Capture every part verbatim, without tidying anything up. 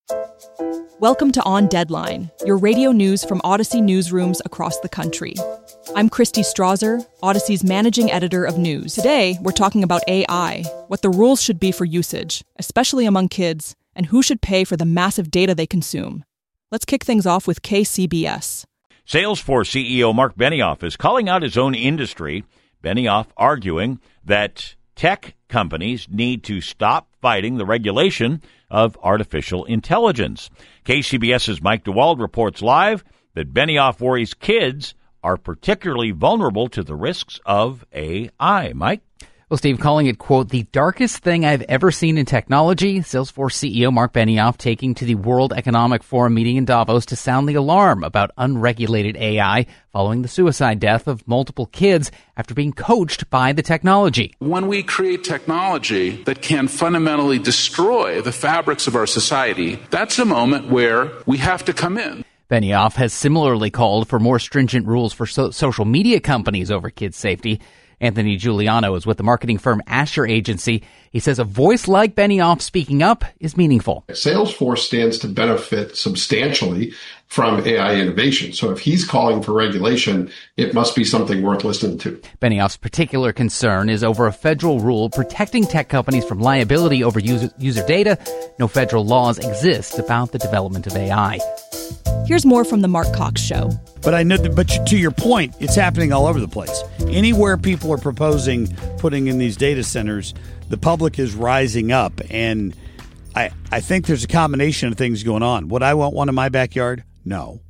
Welcome to On Deadline, your radio news from Odyssey newsrooms across the country. I'm Christy Strasser, Odyssey's managing editor of news. Today, we're talking about A I, what the rules should be for usage, especially among kids, and who should pay for the massive data they consume. Let's kick things off with K C B S. Salesforce C E O Mark Benioff is calling out his own industry. Benioff arguing that tech companies need to stop fighting the regulation of artificial intelligence. KCBS's Mike DeWald reports live that Benioff worries kids are particularly vulnerable to the risks of A I. Mike? Well, Steve, calling it, quote, the darkest thing I've ever seen in technology, Salesforce C E O Mark Benioff taking to the World Economic Forum meeting in Davos to sound the alarm about unregulated A I following the suicide death of multiple kids after being coached by the technology. When we create technology that can fundamentally destroy the fabrics of our society, that's a moment where we have to come in. Benioff has similarly called for more stringent rules for so- social media companies over kids' safety. Anthony Giuliano is with the marketing firm Asher Agency. He says a voice like Benioff speaking up is meaningful. Salesforce stands to benefit substantially from A I innovation. So if he's calling for regulation, it must be something worth listening to. Benioff's particular concern is over a federal rule protecting tech companies from liability over user, user data. No federal laws exist about the development of A I. Here's more from the Mark Cox Show. But I know that, but to your point, it's happening all over the place. Anywhere people are proposing putting in these data centers, the public is rising up. And I, I think there's a combination of things going on. Would I want one in my backyard? No.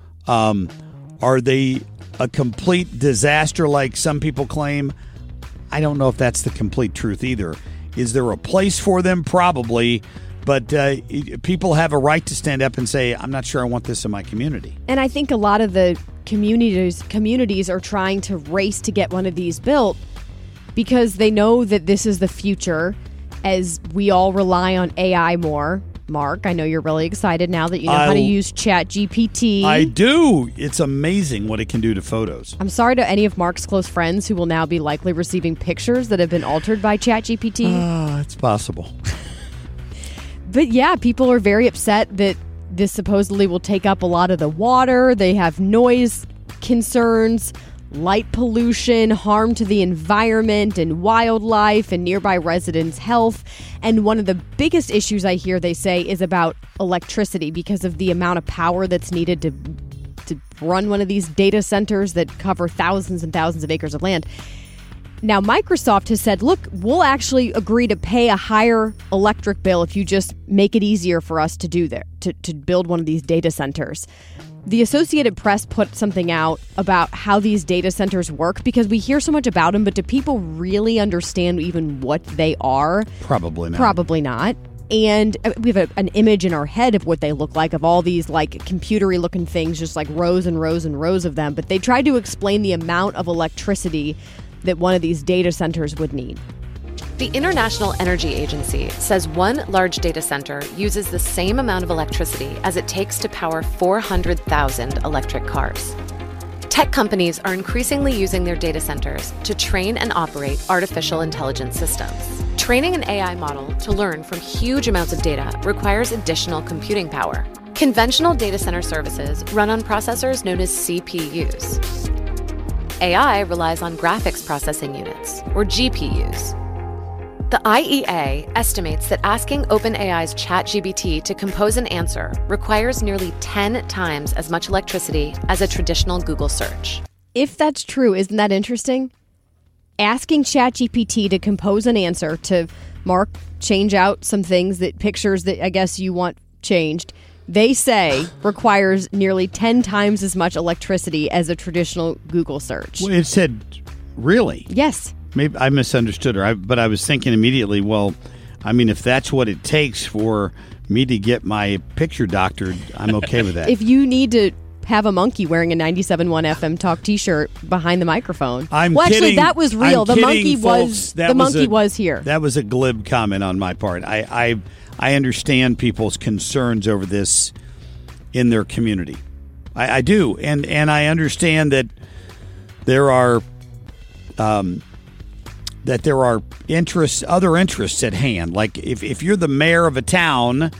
Um, are they a complete disaster like some people claim? I don't know if that's the complete truth either. Is there a place for them? Probably. But uh, people have a right to stand up and say, I'm not sure I want this in my community. And I think a lot of the communities communities are trying to race to get one of these built because they know that this is the future as we all rely on A I more. Mark, I know you're really excited now that you know I, how to use Chat G P T. I do. It's amazing what it can do to photos. I'm sorry to any of Mark's close friends who will now be likely receiving pictures that have been altered by Chat G P T. Ah, uh, it's possible. But yeah, people are very upset that this supposedly will take up a lot of the water. They have noise concerns, light pollution, harm to the environment and wildlife and nearby residents' health. And one of the biggest issues I hear they say is about electricity because of the amount of power that's needed to to run one of these data centers that cover thousands and thousands of acres of land. Now, Microsoft has said, look, we'll actually agree to pay a higher electric bill if you just make it easier for us to do there, to, to build one of these data centers. The Associated Press put something out about how these data centers work because we hear so much about them, but do people really understand even what they are? Probably not. Probably not. And we have a, an image in our head of what they look like, of all these like computery looking things, just like rows and rows and rows of them. But they tried to explain the amount of electricity that one of these data centers would need. The International Energy Agency says one large data center uses the same amount of electricity as it takes to power four hundred thousand electric cars. Tech companies are increasingly using their data centers to train and operate artificial intelligence systems. Training an A I model to learn from huge amounts of data requires additional computing power. Conventional data center services run on processors known as C P Us. A I relies on graphics processing units, or G P Us. The I E A estimates that asking OpenAI's ChatGPT to compose an answer requires nearly ten times as much electricity as a traditional Google search. If that's true, isn't that interesting? Asking ChatGPT to compose an answer to, Mark, change out some things, that pictures that I guess you want changed, they say requires nearly ten times as much electricity as a traditional Google search. Well, it said, really? Yes. Maybe I misunderstood her, I, but I was thinking immediately, well, I mean, if that's what it takes for me to get my picture doctored, I'm okay with that. If you need to have a monkey wearing a ninety-seven point one F M Talk T-shirt behind the microphone. I'm well, kidding. actually, that was real. I'm the kidding, monkey folks. was That the was monkey a, was here. That was a glib comment on my part. I, I I understand people's concerns over this in their community. I, I do, and and I understand that there are um that there are interests, other interests at hand. Like if if you're the mayor of a town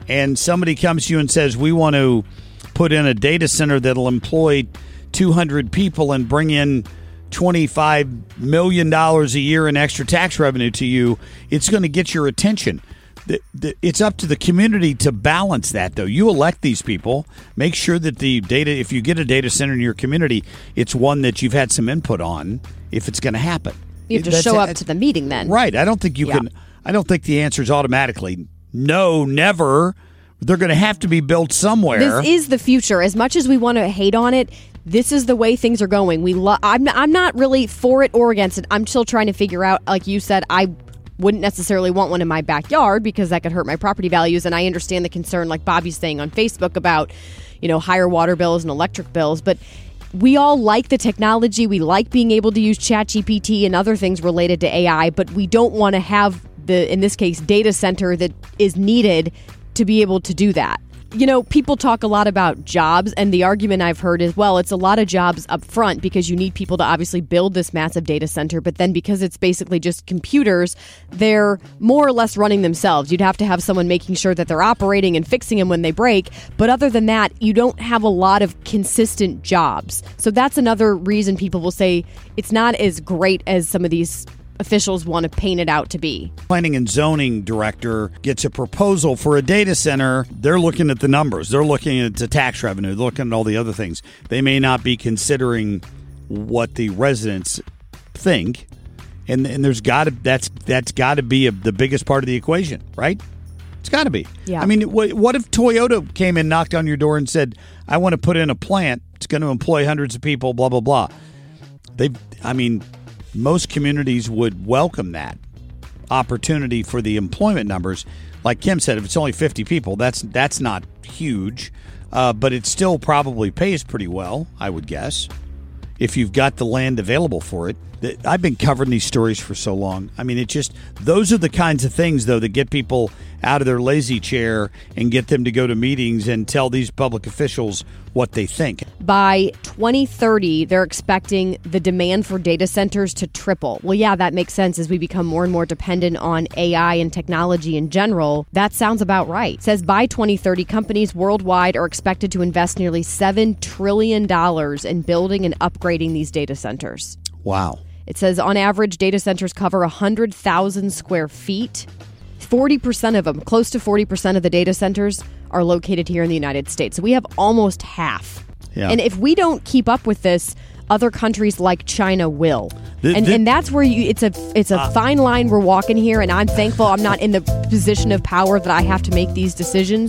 and somebody comes to you and says, we want to put in a data center that'll employ two hundred people and bring in twenty-five million dollars a year in extra tax revenue to you, it's going to get your attention. The, the, it's up to the community to balance that, though. You elect these people. Make sure that the data, if you get a data center in your community, it's one that you've had some input on if it's going to happen. You have to That's show a, up to the meeting then. Right. I don't think you yeah. can. I don't think the answer is automatically no, never. They're going to have to be built somewhere. This is the future. As much as we want to hate on it, this is the way things are going. We lo- I'm, I'm not really for it or against it. I'm still trying to figure out, like you said, I wouldn't necessarily want one in my backyard because that could hurt my property values. And I understand the concern, like Bobby's saying on Facebook, about, you know, higher water bills and electric bills. But we all like the technology. We like being able to use ChatGPT and other things related to A I, but we don't want to have the, in this case, data center that is needed to be able to do that. You know, people talk a lot about jobs, and the argument I've heard is, well, it's a lot of jobs up front because you need people to obviously build this massive data center, but then because it's basically just computers, they're more or less running themselves. You'd have to have someone making sure that they're operating and fixing them when they break, but other than that, you don't have a lot of consistent jobs. So that's another reason people will say it's not as great as some of these officials want to paint it out to be. Planning and zoning director gets a proposal for a data center. They're looking at the numbers. They're looking at the tax revenue. They're looking at all the other things. They may not be considering what the residents think. And and there's got to that's that's got to be a, the biggest part of the equation, right? It's got to be. Yeah. I mean, what, what if Toyota came and knocked on your door and said, "I want to put in a plant. It's going to employ hundreds of people. Blah blah blah." They, I mean. Most communities would welcome that opportunity for the employment numbers. Like Kim said, if it's only fifty people, that's that's not huge, uh, but it still probably pays pretty well, I would guess, if you've got the land available for it. I've been covering these stories for so long. I mean, it just, those are the kinds of things, though, that get people out of their lazy chair and get them to go to meetings and tell these public officials what they think. By twenty thirty, they're expecting the demand for data centers to triple. Well, yeah, that makes sense as we become more and more dependent on A I and technology in general. That sounds about right. It says by twenty thirty, companies worldwide are expected to invest nearly seven trillion dollars in building and upgrading these data centers. Wow. It says on average, data centers cover one hundred thousand square feet. forty percent of them, close to forty percent of the data centers are located here in the United States. So we have almost half. Yeah. And if we don't keep up with this, other countries like China will. The, and the, and that's where you it's a it's a uh, fine line we're walking here, and I'm thankful I'm not in the position of power that I have to make these decisions.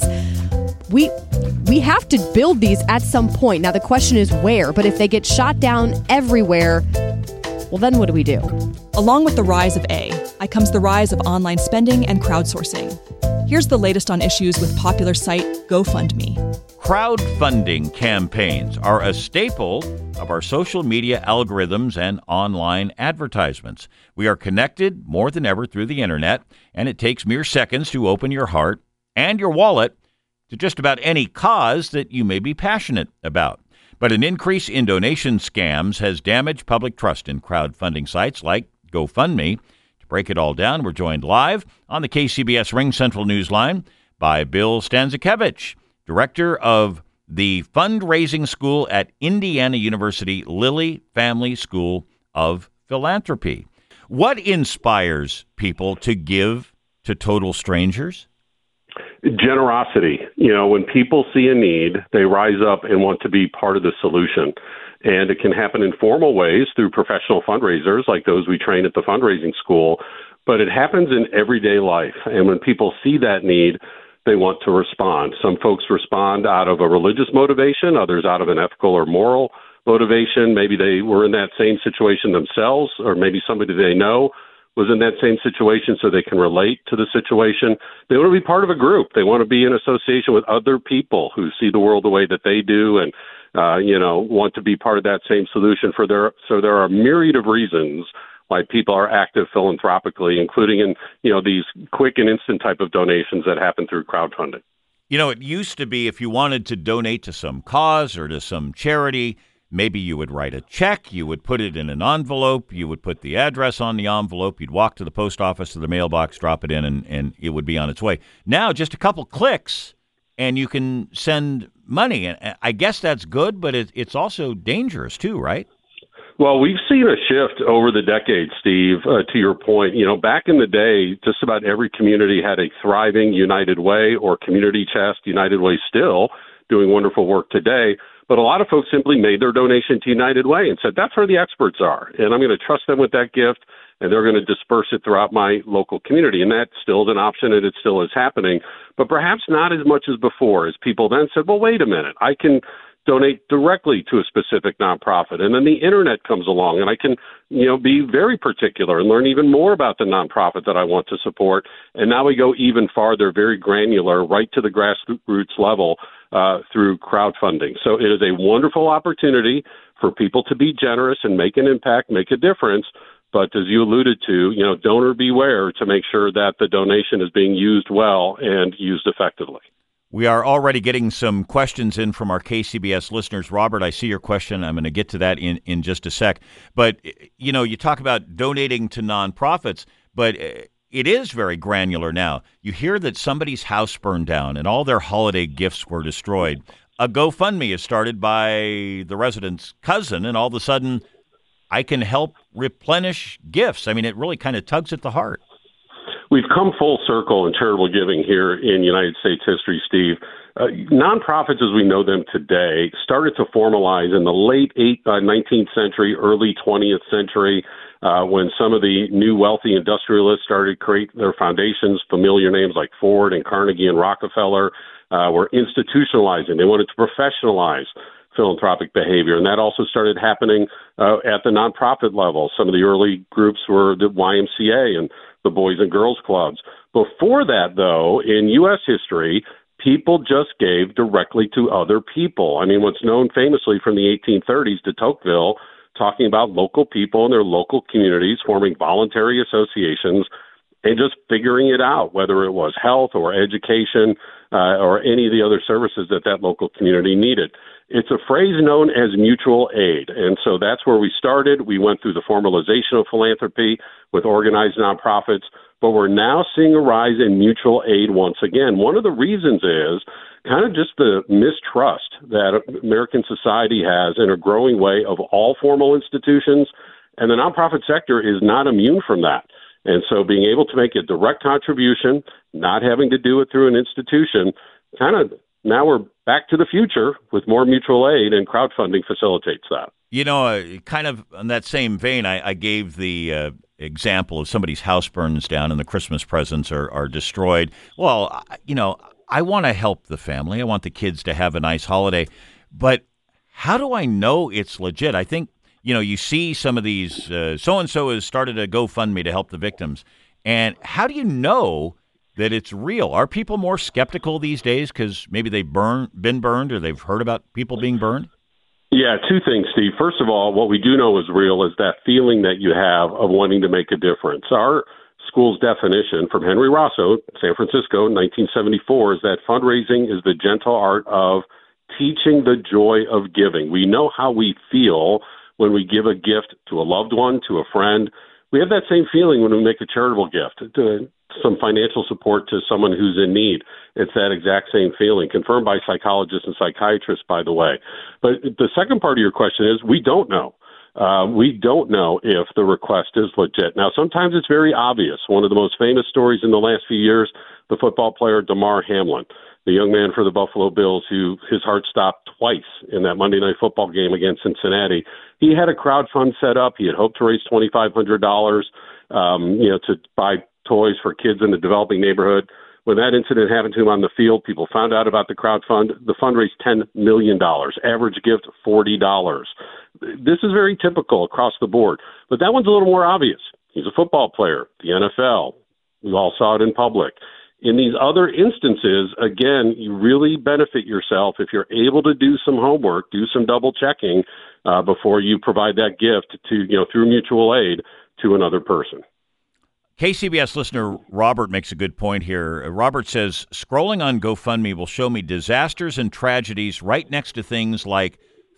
We we have to build these at some point. Now the question is where, but if they get shot down everywhere, well, then what do we do? Along with the rise of A I comes the rise of online spending and crowdsourcing. Here's the latest on issues with popular site GoFundMe. Crowdfunding campaigns are a staple of our social media algorithms and online advertisements. We are connected more than ever through the internet, and it takes mere seconds to open your heart and your wallet to just about any cause that you may be passionate about. But an increase in donation scams has damaged public trust in crowdfunding sites like GoFundMe. To break it all down, we're joined live on the K C B S Ring Central Newsline by Bill Stanczykiewicz, director of the fundraising school at Indiana University Lilly Family School of Philanthropy. What inspires people to give to total strangers? Generosity. You know, when people see a need, they rise up and want to be part of the solution. And it can happen in formal ways through professional fundraisers like those we train at the fundraising school, but it happens in everyday life. And when people see that need, they want to respond. Some folks respond out of a religious motivation, others out of an ethical or moral motivation. Maybe they were in that same situation themselves, or maybe somebody they know was in that same situation so they can relate to the situation. They want to be part of a group. They want to be in association with other people who see the world the way that they do and, uh, you know, want to be part of that same solution for their, so there are a myriad of reasons why people are active philanthropically, including in, you know, these quick and instant type of donations that happen through crowdfunding. You know, it used to be if you wanted to donate to some cause or to some charity, maybe you would write a check, you would put it in an envelope, you would put the address on the envelope, you'd walk to the post office or the mailbox, drop it in, and, and it would be on its way. Now, just a couple clicks, and you can send money. And I guess that's good, but it, it's also dangerous too, right? Well, we've seen a shift over the decades, Steve, uh, to your point. You know, back in the day, just about every community had a thriving United Way or Community Chest. United Way still doing wonderful work today. But a lot of folks simply made their donation to United Way and said, that's where the experts are. And I'm going to trust them with that gift, and they're going to disperse it throughout my local community. And that still is an option, and it still is happening. But perhaps not as much as before, as people then said, well, wait a minute, I can donate directly to a specific nonprofit. And then the internet comes along, and I can, you know, be very particular and learn even more about the nonprofit that I want to support. And now we go even farther, very granular, right to the grassroots level uh, through crowdfunding. So it is a wonderful opportunity for people to be generous and make an impact, make a difference. But as you alluded to, you know, donor beware to make sure that the donation is being used well and used effectively. We are already getting some questions in from our K C B S listeners. Robert, I see your question. I'm going to get to that in, in just a sec. But, you know, you talk about donating to nonprofits, but it is very granular now. You hear that somebody's house burned down and all their holiday gifts were destroyed. A GoFundMe is started by the resident's cousin, and all of a sudden I can help replenish gifts. I mean, it really kind of tugs at the heart. We've come full circle in charitable giving here in United States history, Steve. Uh, nonprofits as we know them today started to formalize in the late eight, uh, nineteenth century, early twentieth century, uh, when some of the new wealthy industrialists started to create their foundations. Familiar names like Ford and Carnegie and Rockefeller uh, were institutionalizing. They wanted to professionalize philanthropic behavior, and that also started happening uh, at the nonprofit level. Some of the early groups were the Y M C A and the Boys and Girls Clubs. Before that, though, in U S history, people just gave directly to other people. I mean, what's known famously from the eighteen thirties de Tocqueville, talking about local people and their local communities forming voluntary associations and just figuring it out, whether it was health or education uh, or any of the other services that that local community needed. It's a phrase known as mutual aid, and so that's where we started. We went through the formalization of philanthropy with organized nonprofits, but we're now seeing a rise in mutual aid once again. One of the reasons is kind of just the mistrust that American society has in a growing way of all formal institutions, and the nonprofit sector is not immune from that. And so being able to make a direct contribution, not having to do it through an institution, kind of now we're back to the future with more mutual aid, and crowdfunding facilitates that. You know, uh, kind of in that same vein, I, I gave the uh, example of somebody's house burns down and the Christmas presents are, are destroyed. Well, I, you know, I want to help the family. I want the kids to have a nice holiday. But how do I know it's legit? I think, you know, you see some of these, uh, so-and-so has started a GoFundMe to help the victims. And how do you know that it's real? Are people more skeptical these days because maybe they've burn, been burned or they've heard about people being burned? Yeah, two things, Steve. First of all, what we do know is real is that feeling that you have of wanting to make a difference. Our school's definition from Henry Rosso, San Francisco, nineteen seventy-four, is that fundraising is the gentle art of teaching the joy of giving. We know how we feel when we give a gift to a loved one, to a friend. We have that same feeling when we make a charitable gift, to some financial support to someone who's in need. It's that exact same feeling, confirmed by psychologists and psychiatrists, by the way. But the second part of your question is we don't know. Uh, we don't know if the request is legit. Now, sometimes it's very obvious. One of the most famous stories in the last few years, the football player Damar Hamlin, the young man for the Buffalo Bills who his heart stopped twice in that Monday Night Football game against Cincinnati. He had a crowd fund set up. He had hoped to raise twenty-five hundred dollars, um, you know, to buy toys for kids in the developing neighborhood. When that incident happened to him on the field, people found out about the crowd fund. The fund raised ten million dollars. Average gift, forty dollars. This is very typical across the board. But that one's a little more obvious. He's a football player, the N F L. We all saw it in public. In these other instances, again, you really benefit yourself if you're able to do some homework, do some double checking uh, before you provide that gift to, you know, through mutual aid to another person. K C B S listener Robert makes a good point here. Robert says, scrolling on GoFundMe will show me disasters and tragedies right next to things like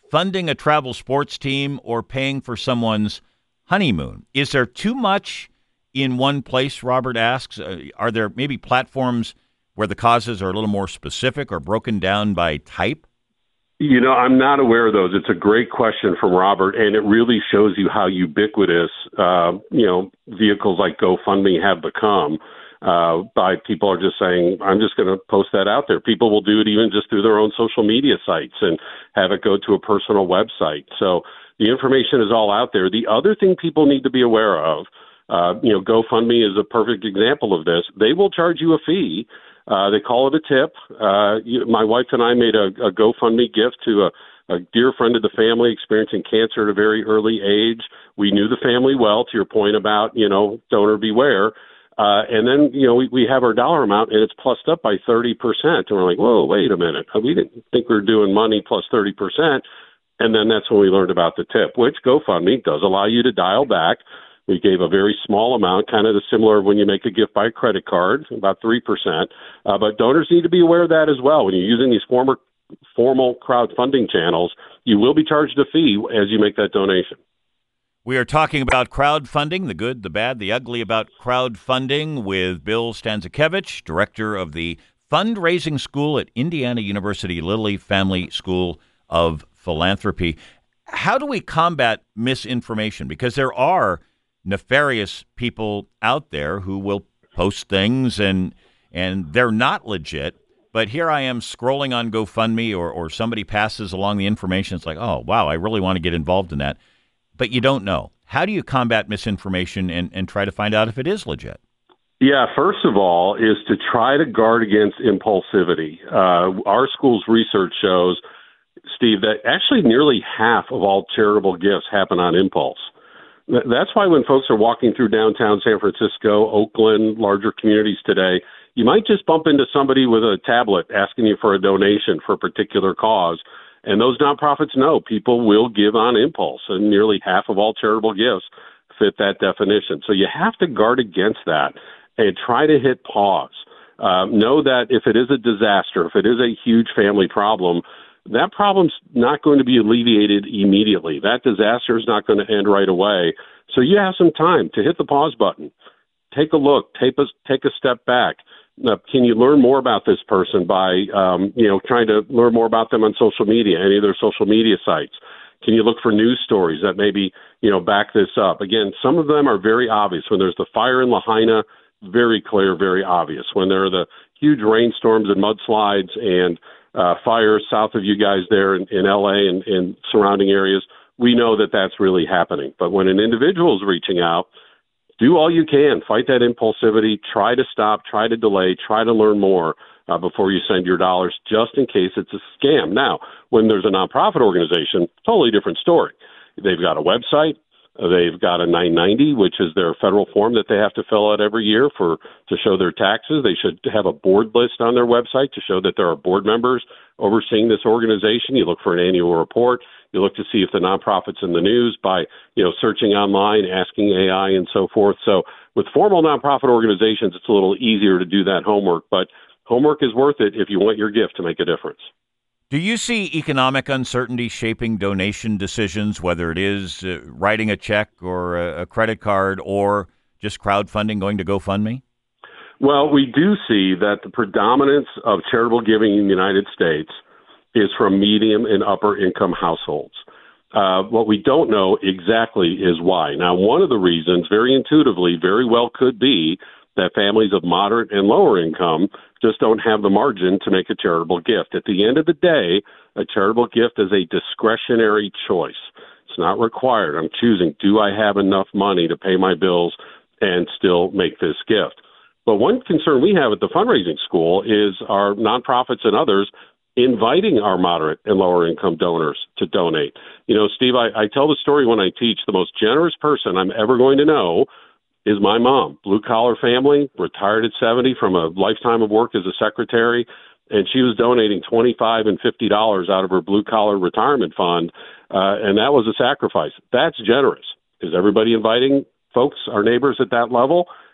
funding a travel sports team or paying for someone's honeymoon? Is there too much in one place, Robert asks? Uh, are there maybe platforms where the causes are a little more specific or broken down by type? You know, I'm not aware of those. It's a great question from Robert, and it really shows you how ubiquitous, uh, you know, vehicles like GoFundMe have become. Uh, by people are just saying, I'm just going to post that out there. People will do it even just through their own social media sites and have it go to a personal website. So the information is all out there. The other thing people need to be aware of, uh, you know, GoFundMe is a perfect example of this. They will charge you a fee. Uh, they call it a tip. Uh, you, my wife and I made a, a GoFundMe gift to a, a dear friend of the family experiencing cancer at a very early age. We knew the family well, to your point about, you know, donor beware. Uh, and then, you know, we, we have our dollar amount and it's plussed up by thirty percent. And we're like, whoa, wait a minute. We didn't think we were doing money plus thirty percent. And then that's when we learned about the tip, which GoFundMe does allow you to dial back. We gave a very small amount, kind of the similar when you make a gift by credit card, about three percent. Uh, but donors need to be aware of that as well. When you're using these former, formal crowdfunding channels, you will be charged a fee as you make that donation. We are talking about crowdfunding, the good, the bad, the ugly about crowdfunding with Bill Stanczykiewicz, director of the fundraising school at Indiana University Lilly Family School of Philanthropy. How do we combat misinformation? Because there are nefarious people out there who will post things and and they're not legit. But here I am scrolling on GoFundMe or, or somebody passes along the information. It's like, oh, wow, I really want to get involved in that. But you don't know. How do you combat misinformation and, and try to find out if it is legit? Yeah, first of all, is to try to guard against impulsivity. Uh, our school's research shows, Steve, that actually nearly half of all charitable gifts happen on impulse. That's why when folks are walking through downtown San Francisco, Oakland, larger communities today, you might just bump into somebody with a tablet asking you for a donation for a particular cause. And those nonprofits know people will give on impulse, and nearly half of all charitable gifts fit that definition. So you have to guard against that and try to hit pause. Uh, know that if it is a disaster, if it is a huge family problem, that problem's not going to be alleviated immediately. That disaster is not going to end right away. So you have some time to hit the pause button. Take a look. Take a, take a step back. Now, can you learn more about this person by, um, you know, trying to learn more about them on social media, any of their social media sites? Can you look for news stories that maybe, you know, back this up? Again, some of them are very obvious. When there's the fire in Lahaina, very clear, very obvious. When there are the huge rainstorms and mudslides and uh, fires south of you guys there in, in L A and, and surrounding areas, we know that that's really happening. But when an individual is reaching out, do all you can. Fight that impulsivity. Try to stop. Try to delay. Try to learn more uh, before you send your dollars, just in case it's a scam. Now, when there's a nonprofit organization, totally different story. They've got a website. They've got a nine ninety, which is their federal form that they have to fill out every year for to show their taxes. They should have a board list on their website to show that there are board members overseeing this organization. You look for an annual report. You look to see if the nonprofit's in the news by, you know, searching online, asking A I and so forth. So with formal nonprofit organizations, it's a little easier to do that homework, but homework is worth it if you want your gift to make a difference. Do you see economic uncertainty shaping donation decisions, whether it is uh, writing a check or a, a credit card or just crowdfunding going to GoFundMe? Well, we do see that the predominance of charitable giving in the United States is from medium and upper income households. Uh, what we don't know exactly is why. Now, one of the reasons, very intuitively, very well could be that families of moderate and lower income just don't have the margin to make a charitable gift. At the end of the day, a charitable gift is a discretionary choice. It's not required. I'm choosing, do I have enough money to pay my bills and still make this gift? But one concern we have at the fundraising school is our nonprofits and others inviting our moderate and lower income donors to donate. You know, Steve, I, I tell the story when I teach. The most generous person I'm ever going to know is my mom. Blue collar family, retired at seventy from a lifetime of work as a secretary, and she was donating twenty-five dollars and fifty dollars out of her blue collar retirement fund, uh, and that was a sacrifice. That's generous. Is everybody inviting folks, our neighbors at that level?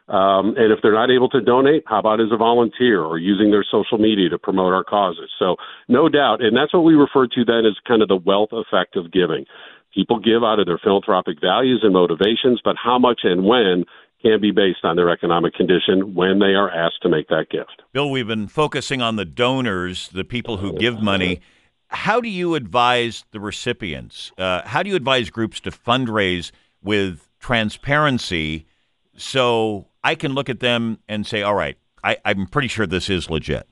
Um, and if they're not able to donate, how about as a volunteer or using their social media to promote our causes? So no doubt. And that's what we refer to then as kind of the wealth effect of giving. People give out of their philanthropic values and motivations, but how much and when can be based on their economic condition when they are asked to make that gift. Bill, we've been focusing on the donors, the people who give money. How do you advise the recipients? Uh, how do you advise groups to fundraise with transparency so I can look at them and say, all right, I, I'm pretty sure this is legit?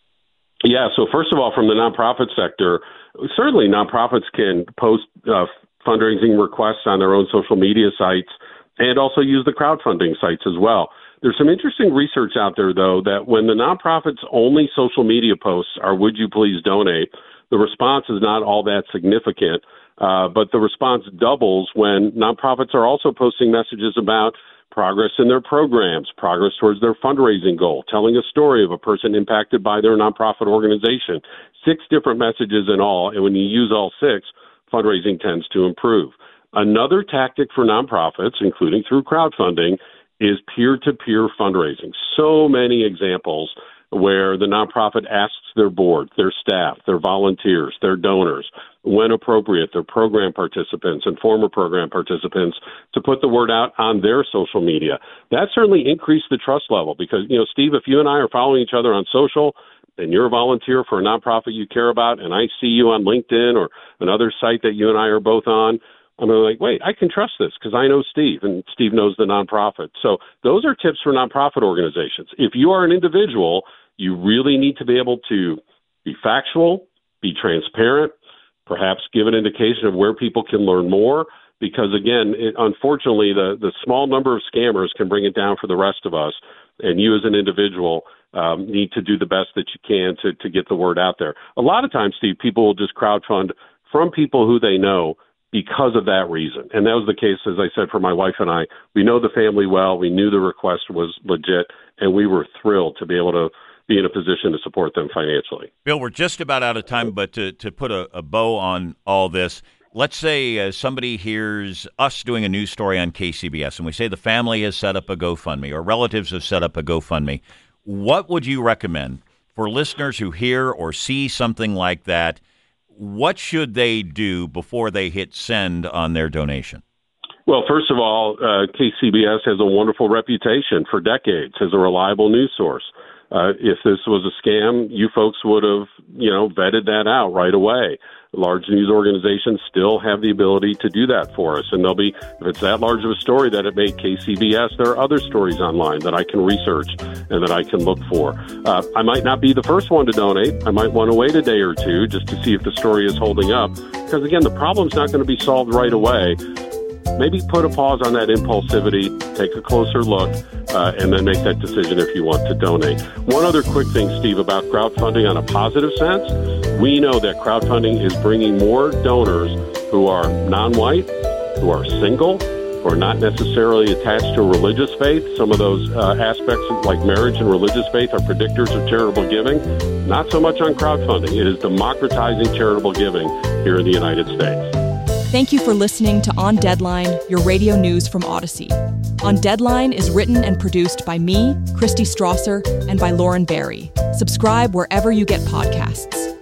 Yeah, so first of all, from the nonprofit sector, certainly nonprofits can post uh, fundraising requests on their own social media sites and also use the crowdfunding sites as well. There's some interesting research out there, though, that when the nonprofit's only social media posts are, would you please donate, the response is not all that significant, uh, but the response doubles when nonprofits are also posting messages about progress in their programs, progress towards their fundraising goal, telling a story of a person impacted by their nonprofit organization. Six different messages in all, and when you use all six, fundraising tends to improve. Another tactic for nonprofits, including through crowdfunding, is peer-to-peer fundraising. So many examples where the nonprofit asks their board, their staff, their volunteers, their donors, when appropriate, their program participants and former program participants to put the word out on their social media. That certainly increased the trust level because, you know, Steve, if you and I are following each other on social and you're a volunteer for a nonprofit you care about and I see you on LinkedIn or another site that you and I are both on, I'm like, wait, I can trust this because I know Steve and Steve knows the nonprofit. So those are tips for nonprofit organizations. If you are an individual, you really need to be able to be factual, be transparent, perhaps give an indication of where people can learn more. Because, again, it, unfortunately, the, the small number of scammers can bring it down for the rest of us. And you as an individual um, need to do the best that you can to, to get the word out there. A lot of times, Steve, people will just crowdfund from people who they know because of that reason. And that was the case, as I said, for my wife and I. We know the family well. We knew the request was legit, and we were thrilled to be able to be in a position to support them financially. Bill, we're just about out of time, but to, to put a, a bow on all this, let's say uh, somebody hears us doing a news story on K C B S, and we say the family has set up a GoFundMe or relatives have set up a GoFundMe. What would you recommend for listeners who hear or see something like that? What should they do before they hit send on their donation? Well, first of all, uh, K C B S has a wonderful reputation for decades as a reliable news source. Uh, if this was a scam, you folks would have, you know, vetted that out right away. Large news organizations still have the ability to do that for us. And they'll be, if it's that large of a story that it made K C B S, there are other stories online that I can research and that I can look for. Uh, I might not be the first one to donate. I might want to wait a day or two just to see if the story is holding up. Because, again, the problem's not going to be solved right away. Maybe put a pause on that impulsivity, take a closer look, uh, and then make that decision if you want to donate. One other quick thing, Steve, about crowdfunding on a positive sense. We know that crowdfunding is bringing more donors who are non-white, who are single, who are not necessarily attached to a religious faith. Some of those uh, aspects like marriage and religious faith are predictors of charitable giving. Not so much on crowdfunding. It is democratizing charitable giving here in the United States. Thank you for listening to On Deadline, your radio news from Odyssey. On Deadline is written and produced by me, Christy Strasser, and by Lauren Barry. Subscribe wherever you get podcasts.